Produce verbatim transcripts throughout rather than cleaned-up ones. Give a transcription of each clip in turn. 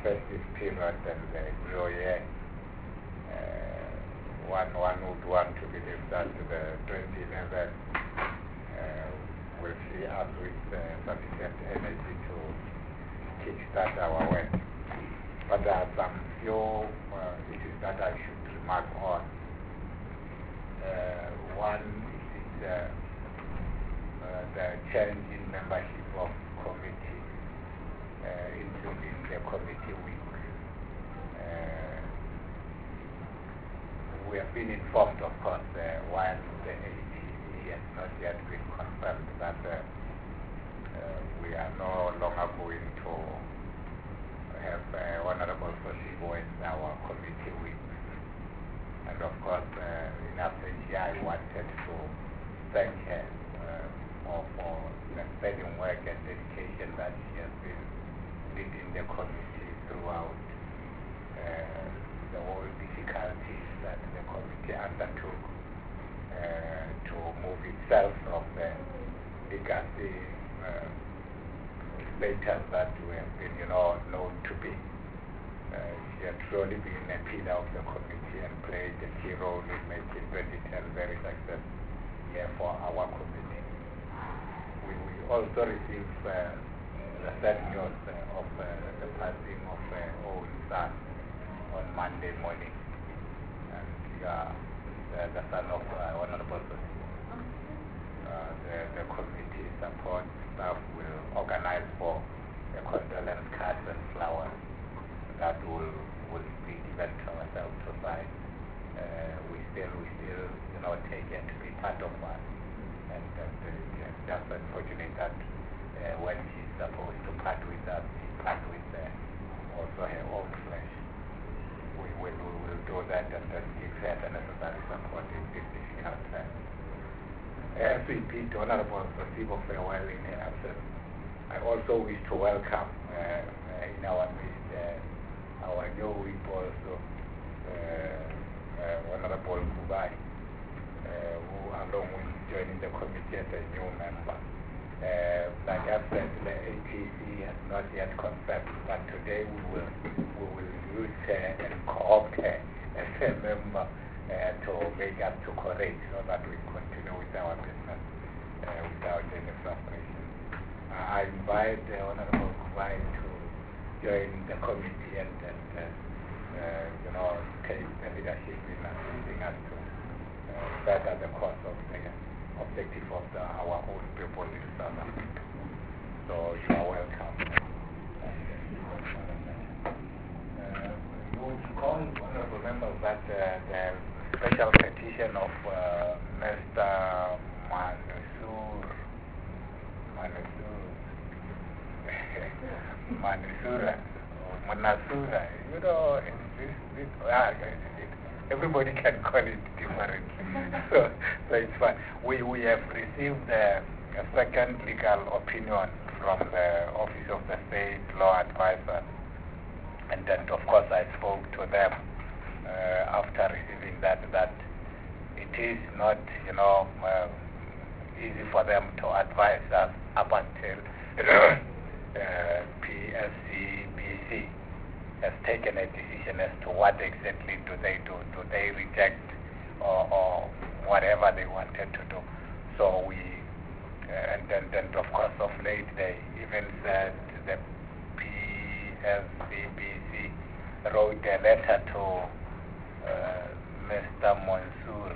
festive period and the New Year, uh, one, one would want to believe that the twenty eleven uh, will see us with uh, sufficient energy to kickstart our work. But there are some few uh, issues that I should remark on. Uh, one is uh, uh, the change in membership of committee, uh, including the committee week. Uh, we have been informed, of course, uh, while the A T C has not yet been confirmed that uh, uh, we are no longer going to have uh, Honorable Sosibo as our committee week. And of course, uh, in absentia, I wanted to thank her uh, for, for the steady work and dedication that she has been leading the committee throughout uh, the whole difficulties that the committee undertook uh, to move itself from the legacy uh, status that we have been, you know, known to be. Uh, she has truly been a pillar of the committee and played a key role in making twenty ten very successful year for our committee. We, we also received uh, the sad news uh, of uh, the passing of uh, Owen son on Monday morning, and uh, the, the son of uh, Honorable Sosibo. Uh, the, the committee support staff will organize for a condolence cards and flowers that will, will be given to ourselves to sign. Uh, we still, we still, you know, take it to be part of us. And uh, it's just unfortunate that uh, when she's supposed to part with us, she part with uh, also her own flesh. We will, we will do that and then give her the necessary support in this difficult time. As we bid Honorable Sosibo farewell in her absence, I also wish to welcome uh, uh, in our midst uh, our new whip also, uh, uh, Honorable Kubai, uh, who along with joining the committee as a new member. Uh, like I said, the A T C has not yet confirmed, but today we will, we will use her and co-opt her as a member uh, to make us to correct so that we continue with our business uh, without any frustration. Uh, I invite the Honorable Kubai to join the committee and, and uh, uh, you know, take the leadership in assisting us to uh, better the cause of the objective of the, our own people in South Africa. So you are welcome. Uh, you would recall, honorable members, that uh, the special petition of uh, Mister Mansour, Mansour, Mansoura, Manasura, you know, this, this, ah, it, everybody can call it differently. so, so it's fine. We, we have received uh, a second legal opinion from the Office of the State Law Advisor. And then, of course, I spoke to them uh, after receiving that, that it is not, you know, uh, easy for them to advise us up until uh, P S C B C has taken a decision as to what exactly do they do. Do they reject or, or whatever they wanted to do? So we, uh, and then, then of course of late they even said the P S C B C wrote a letter to uh, Mister Mansour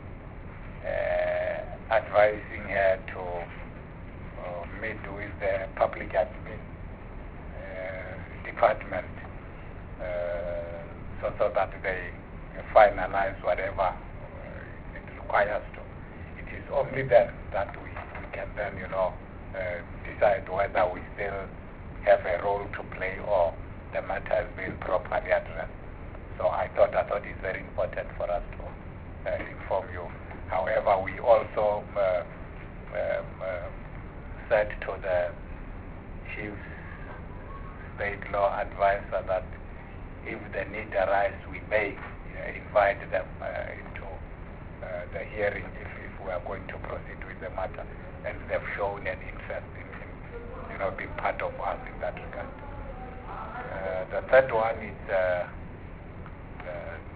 uh, advising her to uh, meet with the public admin uh, department uh, so, so that they finalize whatever uh, it requires to. It is only then that we, we can then, you know, uh, decide whether we still have a role to play or the matter has been properly addressed. So I thought, I thought it's very important for us to uh, inform you. However, we also uh, um, uh, said to the Chief State Law Advisor that if the need arises, we may uh, invite them uh, into uh, the hearing if, if we are going to proceed with the matter. And they've shown an interest in, in you know, being part of us in that regard. Uh, the third one is uh, the,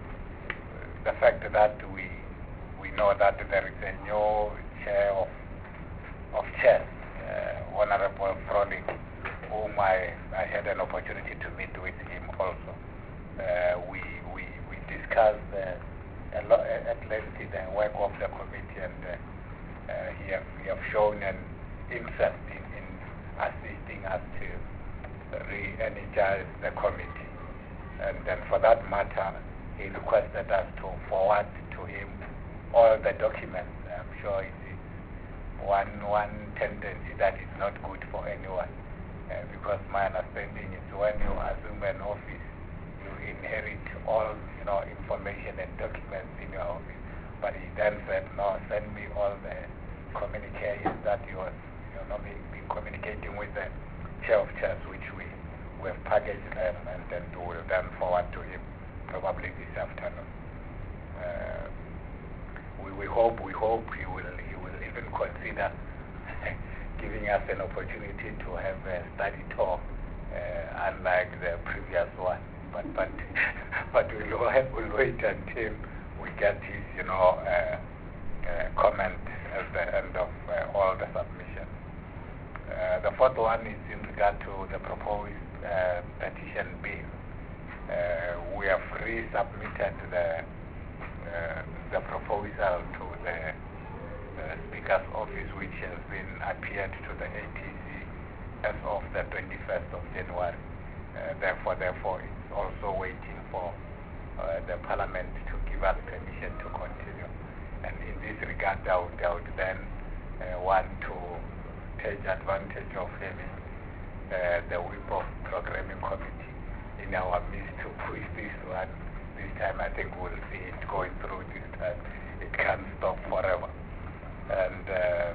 the fact that we we know that there is a new chair of of chairs, uh, Honorable Froling, whom I, I had an opportunity to meet with him also. Uh, we, we, we discussed uh, a lot at length the work of the committee, and uh, uh, he, have, he have shown an interest in, in assisting us to re-energize the committee. And then for that matter, he requested us to forward to him all the documents. I'm sure it's one one tendency that is not good for anyone, uh, because my understanding is when you assume an office, you inherit all you know information and documents in your office. But he then said, no, send me all the communications that you have you know been, been communicating with the chair of chairs, which we we have packaged them, and then we will then forward to him probably this afternoon. Uh, we we hope we hope he will. Even consider giving us an opportunity to have a study tour, uh, unlike the previous one. But but but we'll, we'll wait until we get his you know uh, uh, comment at the end of uh, all the submissions. Uh, the fourth one is in regard to the proposed uh, petition bill. Uh, we have resubmitted the uh, the proposal to the Uh, Speaker's office, which has been appeared to the A T C as of the twenty-first of January. Uh, therefore, therefore, it's also waiting for uh, the Parliament to give us permission to continue. And in this regard, I would, I would then uh, want to take advantage of having uh, the Whip of Programming Committee in our midst to push this one. This time, I think we'll see it going through this time. It can't stop forever. And uh,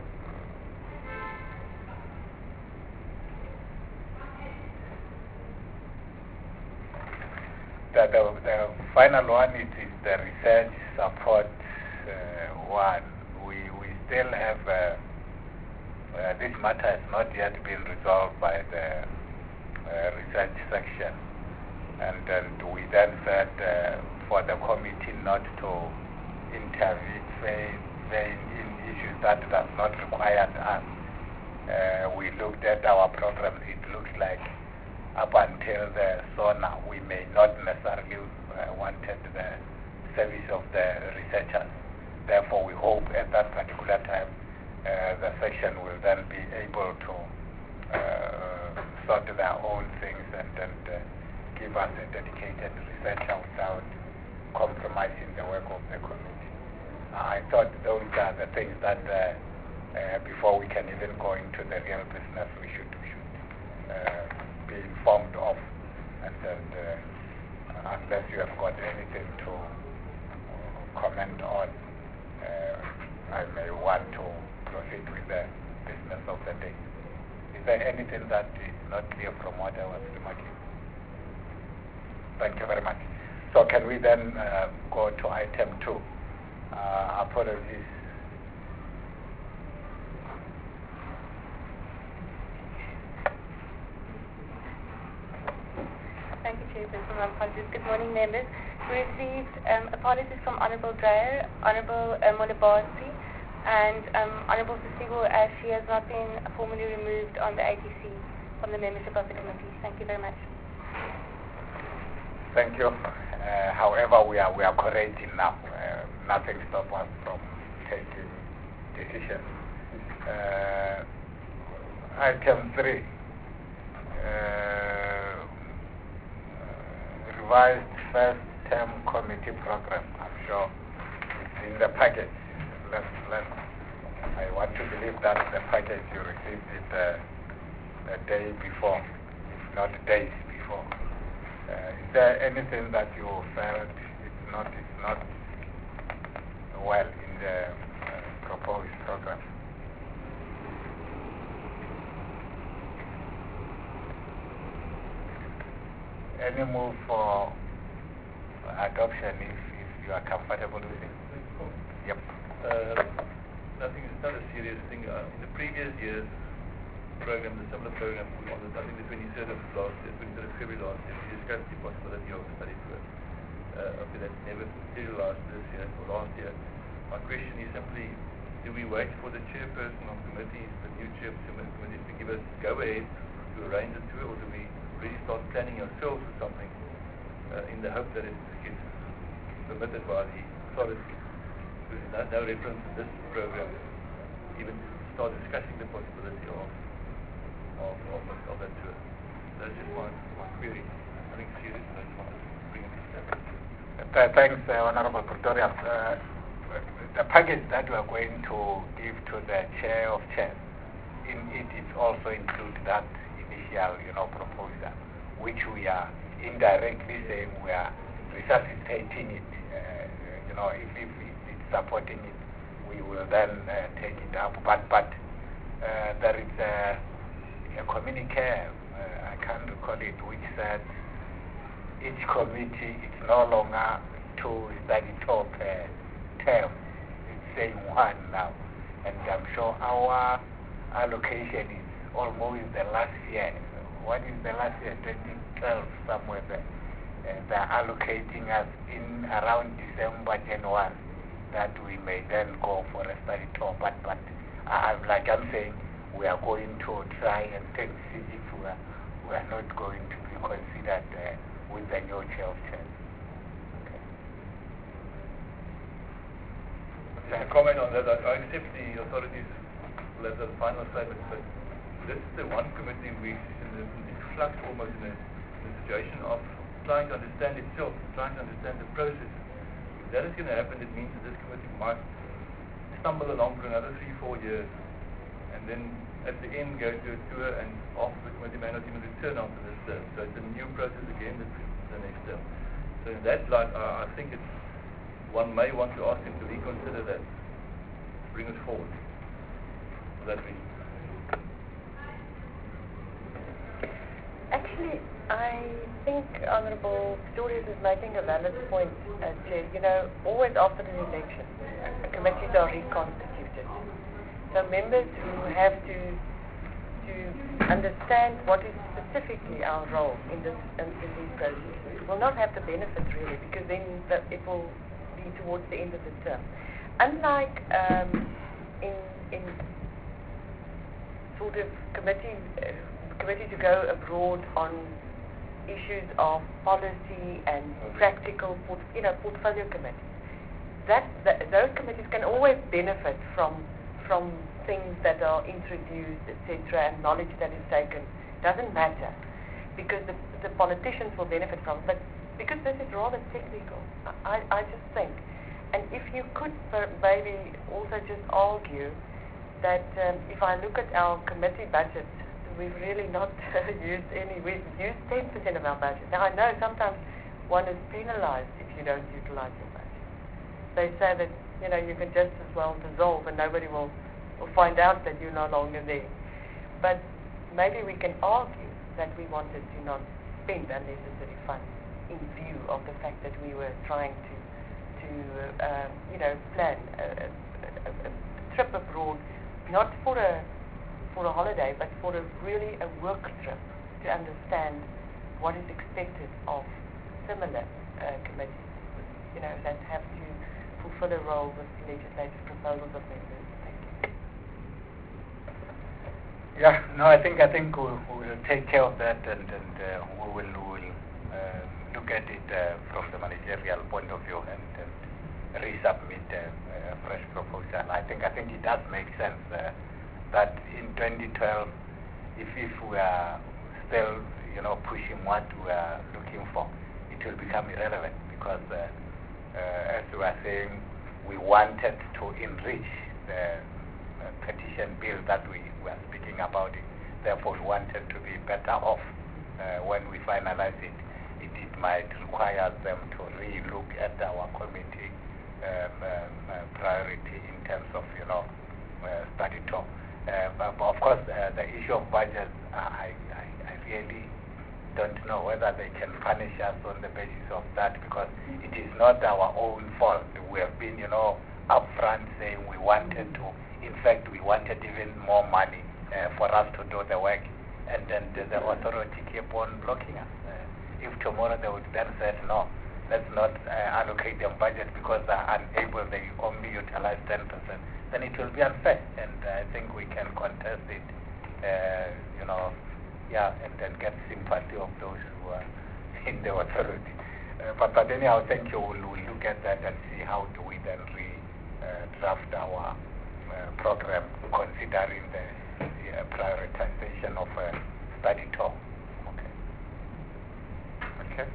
the, the, the final one is, is the research support uh, one. We, we still have, uh, uh, this matter has not yet been resolved by the uh, research section. And, and we then said uh, for the committee not to intervene in issues that does not require us. Uh, we looked at our programs. It looks like up until the SONA, we may not necessarily uh, wanted the service of the researchers. Therefore, we hope at that particular time uh, the section will then be able to uh, sort their own things and, and uh, give us a dedicated researcher without compromising the work of the committee. I thought those are the things that uh, uh, before we can even go into the real business, we should, we should uh, be informed of. And then, uh, unless you have got anything to comment on, uh, I may want to proceed with the business of the day. Is there anything that is not clear from what I was remarking? Thank you very much. So can we then uh, go to item two? Uh, apologies. Thank you, Chairperson. Apologies. Good morning, members. We received um, apologies from Honourable Dreyer, Honourable uh, Molibasi, and um, Honourable Sisigo, as she has not been formally removed on the A T C from the membership of the committee. Thank you very much. Thank you. Uh, however, we are we are correcting now. Uh, nothing stops us from taking decisions. Uh, item three, uh, revised first term committee program. I'm sure it's in the package. Let's, let's, I want to believe that the package you received it uh, a day before, if not days before. Uh, is there anything that you felt it's not, it's not well in the uh, proposed program? Any move for adoption if, if you are comfortable with it? Yep. Uh, nothing, it's not a serious thing. Uh, in the previous years, program, the similar program on the, I think the twenty-third of last year, twenty-third of February last year, we discussed the possibility of a study tour. Uh, okay, that never materialized this year or last year. My question is simply, do we wait for the chairperson of committees, the new chairperson of committees, to give us go-ahead to arrange a tour, or do we really start planning ourselves or something uh, in the hope that it gets permitted by the authority? There's no, no reference in this program even to start discussing the possibility of of, of, of that tour. That's just my, my query. I think serious, and I just wanted to bring it to step. Uh, thanks, uh, Honorable Pretorius. Uh, the package that we are going to give to the chair of chairs, in it is also include that initial, you know, proposal, which we are indirectly saying we are resuscitating it. Uh, you know, if, if it's supporting it, we will then uh, take it up. But but uh, there is a, a communique, uh, I can't recall it, which said each committee is no longer two study tour per term. It's saying one now. And I'm sure our allocation is almost the last year. What is the last year? twenty twelve, somewhere there. Uh, they're allocating us in around December, January, that we may then go for a study tour. But, but uh, like I'm saying, we are going to try and take, see if we are, we are not going to be considered uh, with the new chair of chairs. Okay. Just a comment on that. I, I accept the authorities will have the final say, but, but this is the one committee we in the, in flux almost in a, in a situation of trying to understand itself, trying to understand the process. If that is going to happen, it means that this committee might stumble along for another three, four years, and then at the end go to a tour, and after the committee may not even return after this term. So it's a new process again the, the next term. So in that light, uh, I think it's, one may want to ask him to reconsider that, bring us forward for that reason. Actually, I think Honourable Pretorius is making a valid point, uh, Chair. You know, always after an election, uh, committees are reconstituted. So members who have to to understand what is specifically our role in this in, in these processes will not have the benefit really, because then the, it will be towards the end of the term. Unlike um, in in sort of committee. Uh, committee to go abroad on issues of policy and practical, port, you know, portfolio committees. That, that those committees can always benefit from from things that are introduced, et cetera, and knowledge that is taken. Doesn't matter, because the, the politicians will benefit from it. But because this is rather technical, I, I just think, and if you could maybe also just argue that um, if I look at our committee budget, we've really not uh, used any. We've used ten percent of our budget. Now, I know sometimes one is penalized if you don't utilize your budget. They say that, you know, you can just as well dissolve and nobody will, will find out that you're no longer there. But maybe we can argue that we wanted to not spend unnecessary funds in view of the fact that we were trying to, to uh, um, you know, plan a, a, a, a trip abroad, not for a for a holiday, but for a really a work trip to understand what is expected of similar uh, committees, you know, that have to fulfill a role with legislative proposals of members. Thank you. Yeah, no, I think I think we'll, we'll take care of that, and, and uh, we will, we will uh, look at it uh, from the managerial point of view and, and resubmit uh, a fresh proposal. I think I think it does make sense. Uh, that in twenty twelve, if, if we are still, you know, pushing what we are looking for, it will become irrelevant, because uh, uh, as we were saying, we wanted to enrich the uh, petition bill that we were speaking about it. Therefore, we wanted to be better off uh, when we finalize it. It, it might require them to re-look at our committee um, um, uh, priority in terms of, you know, uh, study tour. Uh, but of course, uh, the issue of budget, uh, I, I, I really don't know whether they can punish us on the basis of that, because it is not our own fault. We have been, you know, upfront saying we wanted to, in fact, we wanted even more money uh, for us to do the work, and then the, the authority keep on blocking us. Uh, if tomorrow they would then say, no, let's not uh, allocate them budget because they're unable, they only utilize ten percent, then it will be unfair, and uh, I think we can contest it, uh, you know, yeah, and then get sympathy of those who are in the authority. Uh, but, but anyhow, thank you. We'll, we'll look at that and see how do we then re-draft uh, our uh, program considering the, the uh, prioritization of uh, study tour. Okay. Okay.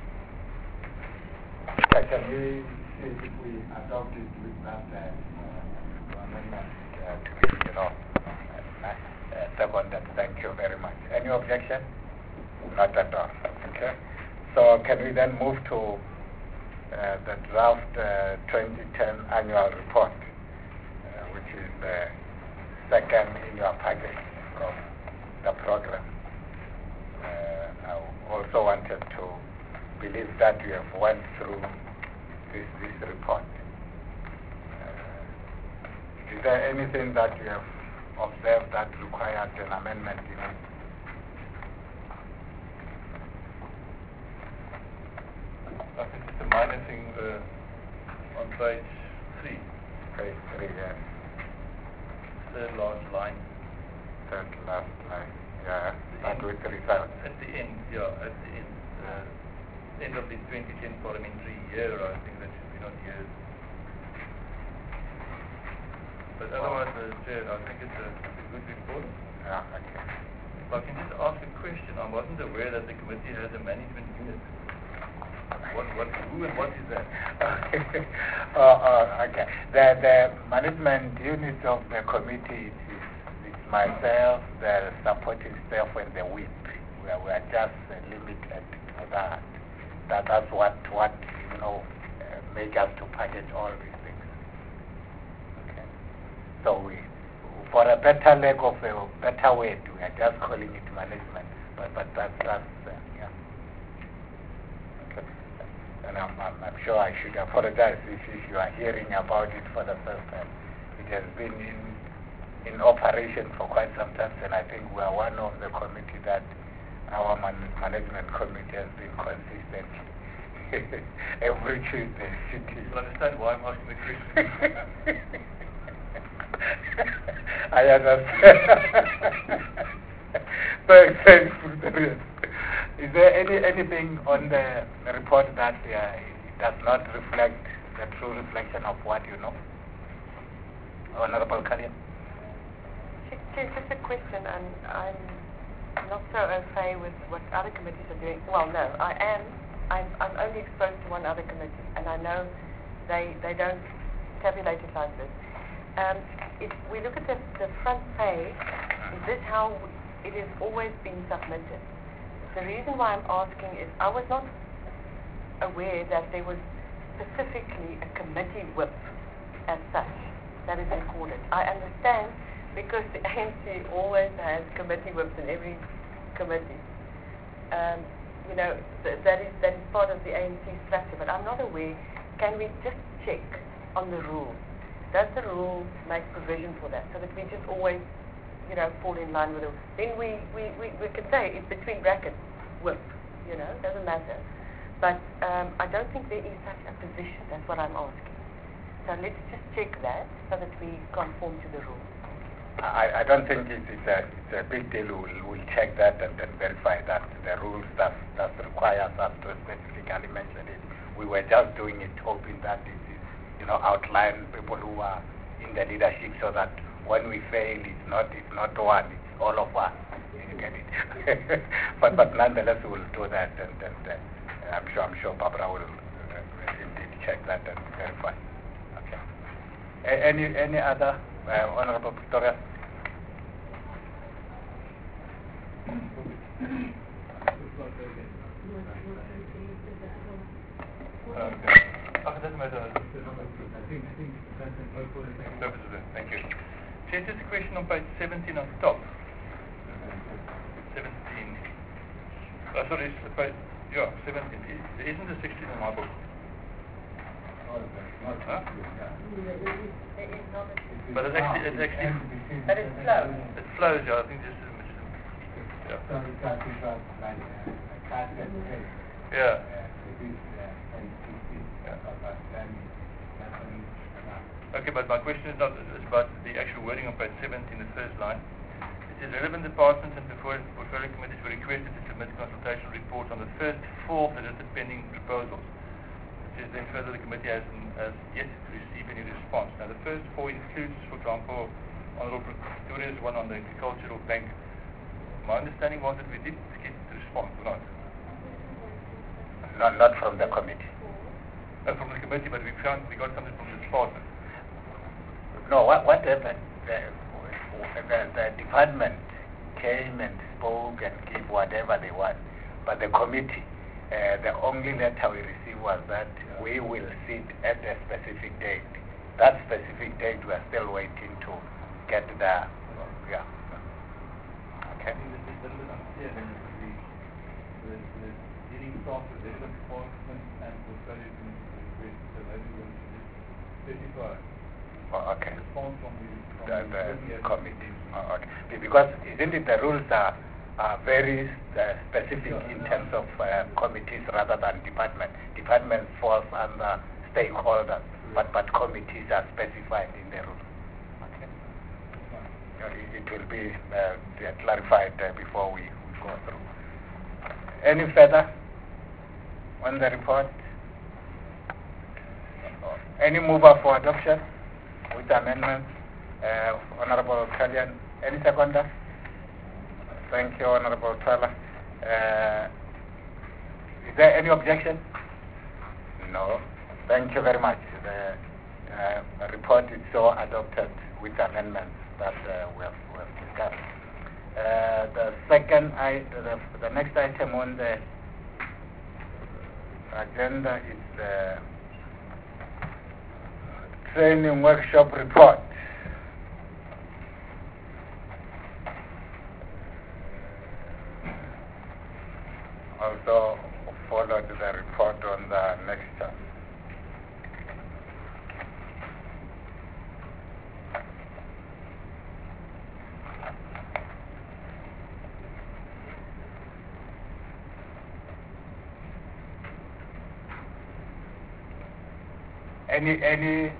Yeah, can we see if we adopt it with that uh, amendment uh, to be, you know, uh, uh, seconded? Thank you very much. Any objection? Not at all. Okay. So can we then move to uh, the draft uh, twenty ten annual report, uh, which is the second in your package from the program. Uh, I also wanted to believe that you have went through this, this report. Uh, is there anything that you have observed that required an amendment in it? I think it's a minor thing uh, on page three. Page three, yes. Third last line. Third last line, yeah. Start with the result. At the end, yeah, at the end. Uh, end of the twenty ten parliamentary year, I think that should be not years. But otherwise, uh, Chair, I think it's a, it's a good report. Yeah, okay. If I can just ask a question, I wasn't aware that the committee has a management unit. What, what, who and what is that? uh, uh, okay. The, the management unit of the committee is, is myself, the supporting staff, and the whip. We are, we are just uh, limited to that. that. That's what, what you know, uh, make us to package all these things. Okay. So we, for a better lack of a better word, we are just calling it management. But, but that's, that's uh, yeah. And I'm, I'm, I'm sure I should apologize if, if you are hearing about it for the first time. It has been in, in operation for quite some time, and I think we are one of the committee that our man, management committee has been consistent every Tuesday sitting. You understand why I'm asking the question? I understand. Thanks, thanks, Frutorius. Is there any anything on the report that uh, does not reflect the true reflection of what you know? Honorable Kalyan? Just a question, and I'm not so au fait with what other committees are doing. Well, no, I am. I'm, I'm only exposed to one other committee, and I know they they don't tabulate it like this. Um, if we look at the, the front page, is this how it has always been submitted? The reason why I'm asking is I was not aware that there was specifically a committee whip as such that is recorded. I understand because the A N C always has committee whips in every committee. Um, you know, th that is that is part of the A N C structure, but I'm not aware. Can we just check on the rule? Does the rule make provision for that so that we just always, you know, fall in line with it? Then we, we, we, we can say it's between brackets, whip, you know, doesn't matter. But um, I don't think there is such a position. That's what I'm asking. So let's just check that so that we conform to the rule. I, I don't think it's, it's, a, it's a big deal. We'll, we'll check that and then verify that the rules that, that requires us to specifically mention it. We were just doing it hoping that it is, you know, outline people who are in the leadership so that when we fail, it's not it's not one, it's all of us. You get it? but but nonetheless, we will do that, and, and uh, I'm sure I'm sure Barbara will uh, indeed check that and verify. Okay. A any any other uh, honourable Victoria? Okay. Oh, it doesn't matter. Thank you. Chair, just a question on page seventeen on top. seventeen. Oh, sorry, it's page, yeah, seventeen. There isn't a sixteen in my book. Huh? There is not a But it's actually, it's actually, But it's slow. it flows, yeah, I think just, yeah. So it got it was like a, a cat and fish. Yeah. Uh, it is uh, and it is, uh, but then that's when it's Okay, but my question is not is about the actual wording on page seventeen, the first line. It says relevant departments and portfolio portfolio committees were requested to submit consultation reports on the first four listed pending proposals. It says then further the committee has, has yet to receive any response. Now the first four includes, for example, Honourable Pretoria's one on the agricultural bank. My understanding was that we did get the response, or not? not, not from the committee. Not from the committee, but we found we got something from the department. No, what, what happened? The, the, the department came and spoke and gave whatever they want, but the committee, uh, the only letter we received was that we will sit at a specific date. That specific date we are still waiting to get the, yeah. Okay. I think this is a little bit unclear then because the, the, the dealing staff with relevant departments and portfolio committees request, so maybe we should just specify Oh, okay. response from the, from The, the, the committee. Oh, okay. Because isn't it the rules are, are very uh, specific in terms of uh, committees rather than department. Department falls under stakeholders, but, but committees are specified in the rules. Okay. It, it will be uh, clarified uh, before we, we go through. Any further on the report? Any mover for adoption with amendments? Uh, Honorable Kalian, any seconder? Thank you, Honorable Twala. Uh, is there any objection? No. Thank you very much. The uh, report is so adopted with amendments that uh, we, have, we have discussed. Uh, the second, I, the, the next item on the agenda is the training workshop report. Also followed the report on the next chart. Any, any,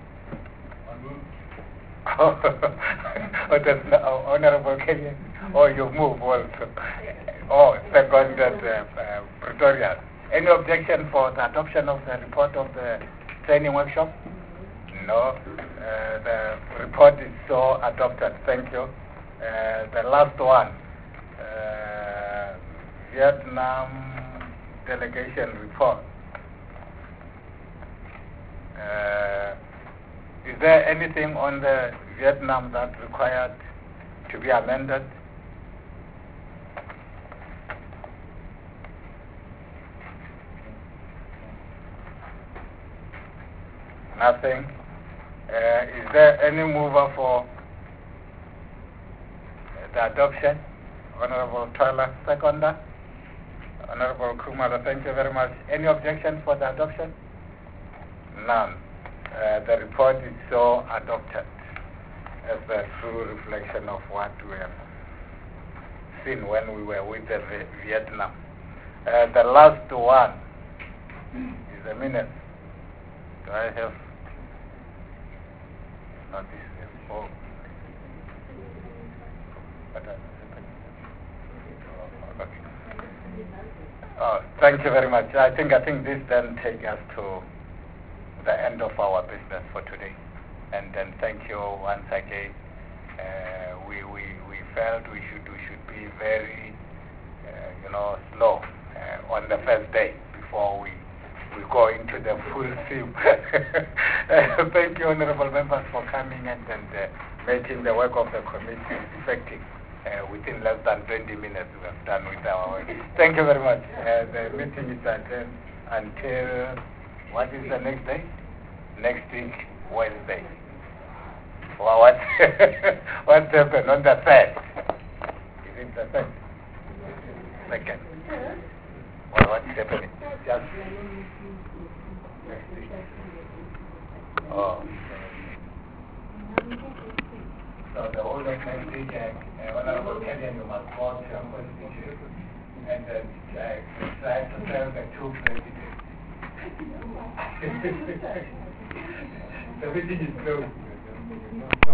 oh, that's not, oh, Honorable Kenyan, oh, you move also. Oh, second, uh, uh, Pretoria. Any objection for the adoption of the report of the training workshop? No. Uh, the report is so adopted. Thank you. Uh, the last one, uh, Vietnam delegation report. Uh, is there anything on the Vietnam that required to be amended? Nothing. Uh, is there any mover for the adoption? Honorable Tyler, seconder. Honorable Kumar, thank you very much. Any objection for the adoption? None. Uh, the report is so adopted as a true reflection of what we have seen when we were with the Vietnam. Uh, the last one is a minute. Do I have not this? Oh. Okay. Oh, thank you very much. I think I think this then takes us to the end of our business for today. And then thank you once again. Uh, we, we we felt we should we should be very uh, you know slow uh, on the first day before we we go into the full swing. uh, thank you, honourable members, for coming and, and uh, making the work of the committee effective. Uh, within less than twenty minutes we have done with our work. Thank you very much. Uh, the meeting is adjourned until, what is the next day? Next week, Wednesday. Well, what, what's happened on the third? Is it the third? Second. Well, what's happening? Just next week. Oh. So the whole of next week, and uh, Honorable Kenyan, you must call some position and uh, try, try to serve the two presidents. The meeting is closed.